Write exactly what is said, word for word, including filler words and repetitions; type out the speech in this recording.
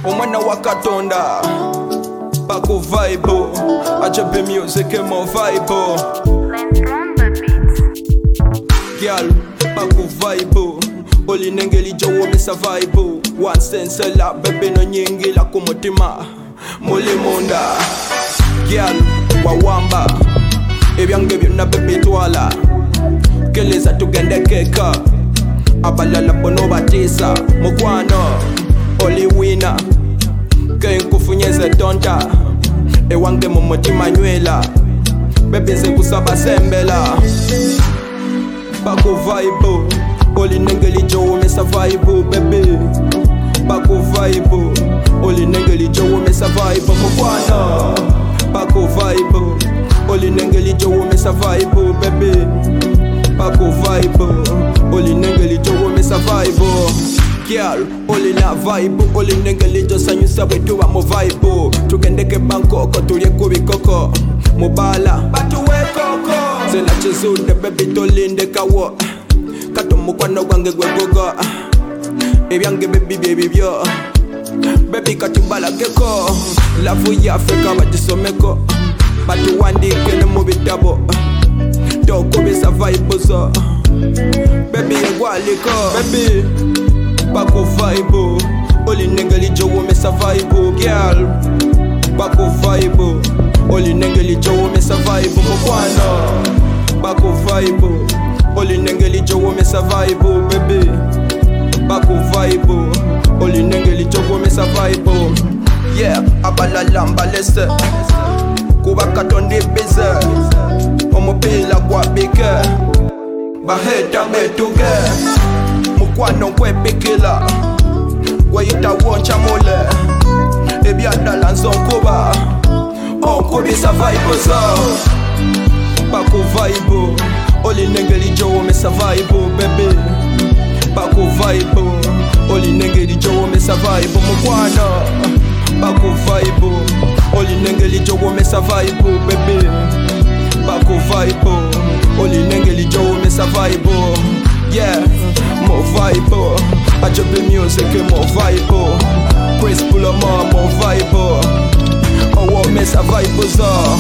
omwana wa Katonda baku vibe ajabe music emo vibe girl baku vibe oli nengeli jowo mesa vibe one sense la bebe no nyingi la kumutima muli munda girl wawamba ebyange byonna bebe twala keleza tugende keka abalala bono batisa mukwano oli wina ke nkufunyeze tonta ewange mu mutima nywela bebe nze kusaba sembela baku vibe oli nengeli jowo mesa vibe bebe baku vibe oli nengeli jowo mesa vibe mukwano baku vibe oli nengeli jowo mesa vibe bebe baku vibe oli nengeli jowo mesa vibe girl oli na vibe oli nengeli jo sanyusa bwetu ba mo vibe tugendeke Bangkok tulye kubikoko mubala batuwe koko zela chizude baby tolinde kawo kato mukwano gwange gwegogo ebyange baby baby byo baby katubala keko lavu ya Afrika batisomeko batuwandike ne mu bitabo tokubisa vibe zo baby egwaliko baby baku vibe oli nengeli jowo mesa vibe girl baku vibe oli nengeli jowo mesa vibe mukwano baku vibe oli nengeli jowo mesa vibe baby baku vibe oli nengeli jowo mesa vibe yeah abalalamba lese kuba Katonda bize omupila gwa bike baheta metuge mukwano kwepikila gweyita woncha mule ebyadala nzonkuba onkubisa vibe zo baku vibe oli nengeli jowo mesa vibe bebe baku vibe oli nengeli jowo mesa vibe mukwano baku vibe oli nengeli jowo mesa vibe bebe baku vibe oli nengeli jowo mesa vibe yeah mo vibe ajabe music mo vibe Chris Pullama mo vibe owo mesa vibe zo